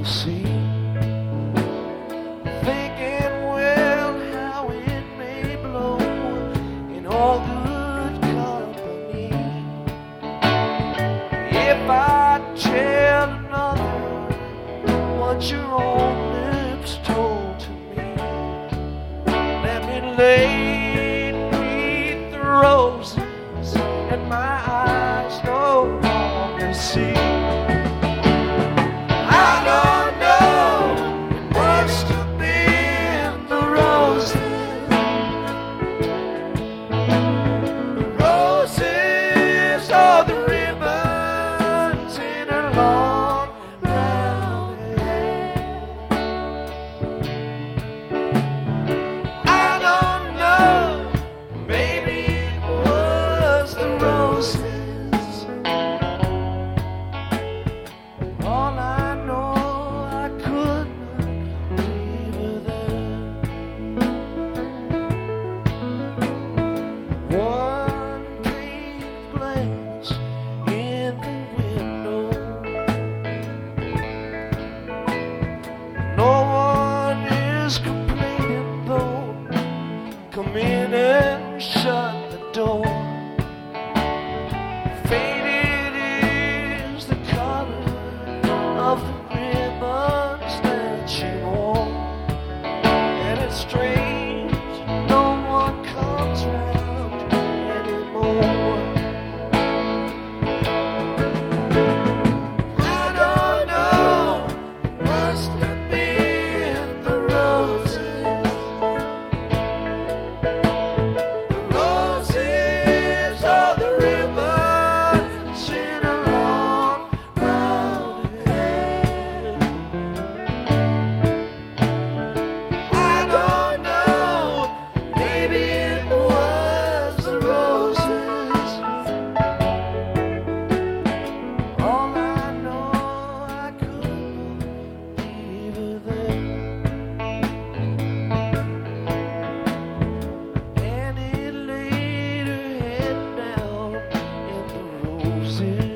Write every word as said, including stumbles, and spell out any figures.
see. Thinking, well, how it may blow in all good company. If I tell another what your own lips told to me, let me lay beneath the roses and my eyes no longer see. I don't know, it must have been the roses. The roses are the ribbons in her long brown hair. I don't know, maybe it was the roses. All I know, I could not leave her there. One pane glass in the window. No one is complaining though. Come in and shut the door. Faded is the color of the ribbons that she wore, and it's strange no one comes round anymore. I don't know, it must have been the roses. The roses are the ribbons in her long brown hair. I don't know, maybe it was the roses. All I know, I couldn't leave her there. And it laid her head down in the roses.